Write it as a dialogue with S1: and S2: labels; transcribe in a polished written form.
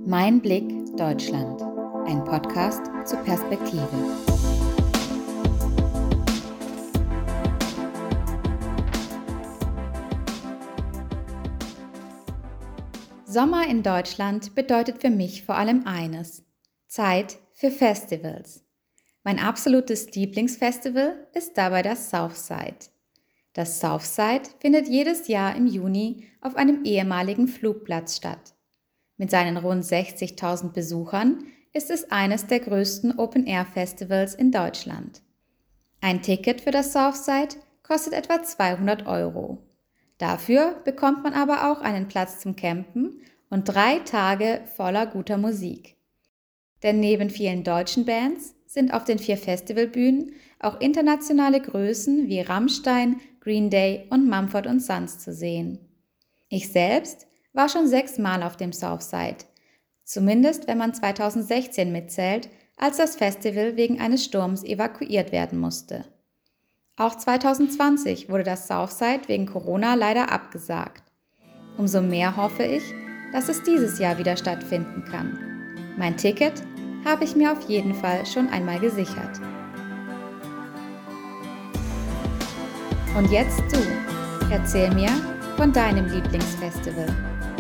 S1: Mein Blick Deutschland, ein Podcast zur Perspektive. Sommer in Deutschland bedeutet für mich vor allem eines: Zeit für Festivals. Mein absolutes Lieblingsfestival ist dabei das Southside. Das Southside findet jedes Jahr im Juni auf einem ehemaligen Flugplatz statt. Mit seinen rund 60.000 Besuchern ist es eines der größten Open-Air-Festivals in Deutschland. Ein Ticket für das Southside kostet etwa 200 €. Dafür bekommt man aber auch einen Platz zum Campen und 3 Tage voller guter Musik. Denn neben vielen deutschen Bands sind auf den 4 Festivalbühnen auch internationale Größen wie Rammstein, Green Day und Mumford & Sons zu sehen. Ich selbst war schon 6 Mal auf dem Southside, zumindest wenn man 2016 mitzählt, als das Festival wegen eines Sturms evakuiert werden musste. Auch 2020 wurde das Southside wegen Corona leider abgesagt. Umso mehr hoffe ich, dass es dieses Jahr wieder stattfinden kann. Mein Ticket habe ich mir auf jeden Fall schon einmal gesichert. Und jetzt du, erzähl mir von deinem Lieblingsfestival.